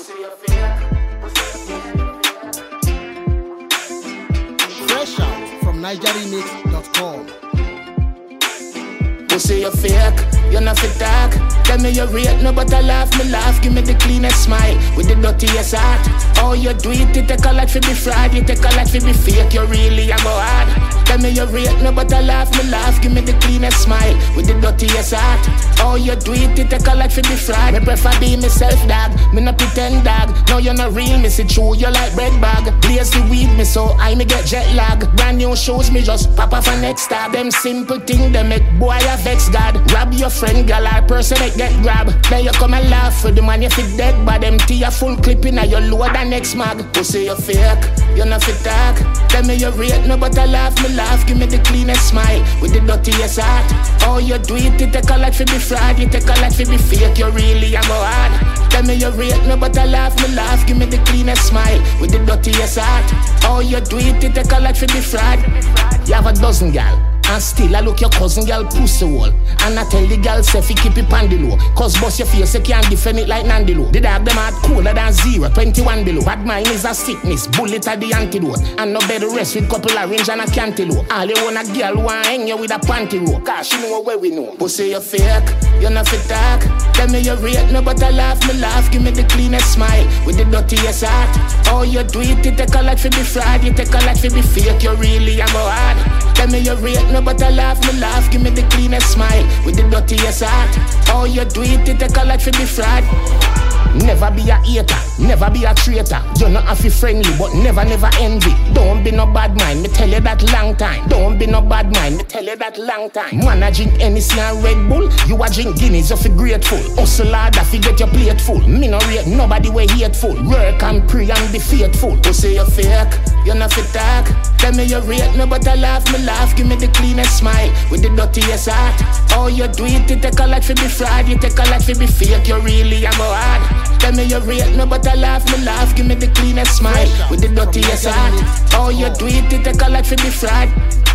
Fresh out from NigerRemix.com. Pussy you fake, you not fit talk. Tell me you rate no but I laugh, me laugh. Give me the cleanest smile with the dirtiest heart. Oh you do it, you take a lot for be fraud. You take a lot for be fake, you really a go hard. Tell me you rate no but I laugh, me laugh. Give me the cleanest smile with the dirtiest heart. Oh you do it, you take a lot for be fraud. Me prefer be myself dog, me no pretend dog. No you're not real, me see true, you like bread bag. Blaze the weed me so I me get jet lag. Brand new shoes me just pop off a next tag. Them simple thing they make boy a vex God. Rob your friend girl or person that get grab. Then you come and laugh for the man you fit dead. But empty a full clip in a your load the next mag. Pussy you fake, you not fit talk. Tell me you rate no but I laugh, me laugh. Give me the cleanest smile with the dirtiest heart. Oh you do it, you take a lot for be fraud. You take a lot for be fake, you really a go hard. Tell me you rate no but I laugh, me laugh. Give me the cleanest smile with the dirtiest heart. Oh you do it, you take a lot for be fraud. You have a dozen gal and still I look your cousin girl pussy wall. And I tell the girl if you keep it on the low. Cause boss your face you can't defend it like Nandilo. The dog them hard cooler than 0, 21 below. Bad mind is a sickness, bullet at the antidote. And no better rest with couple orange and a cantaloupe. All you want a girl who want hang you with a panty rope. Cause she know where we know. Pussy you fake, you not fit talk. Tell me you rate no but I laugh, me laugh. Give me the cleanest smile with the dirtiest heart. Oh you do it, you take a lot for be fraud. You take a lot for be fake, you really a go hard. Tell me you rate no but I laugh, me laugh. Give me the cleanest smile with the dirtiest heart. Oh you do it, you take a lot for be fraud. Never be a hater, never be a traitor. You not have to friendly, but never envy. Don't be no bad mind, me tell you that long time. Don't be no bad mind, me tell you that long time. Man a drink Hennessy and Red Bull, you a drink Guinness, you feel grateful. Hustle hard, if you get your plate full. Me no rate nobody way hateful. Work and pray and be faithful. Pussy you fake, you not fit talk. Tell me you rate no but I laugh, me laugh. Give me the cleanest smile with the dirtiest heart. Oh you do it, you take a lot for be fraud. You take a lot for be fake, you really a go hard. Tell me you rate no but I laugh, me laugh. Give me the cleanest smile with the dirtiest heart. Oh you do it, you take a lot for be fraud.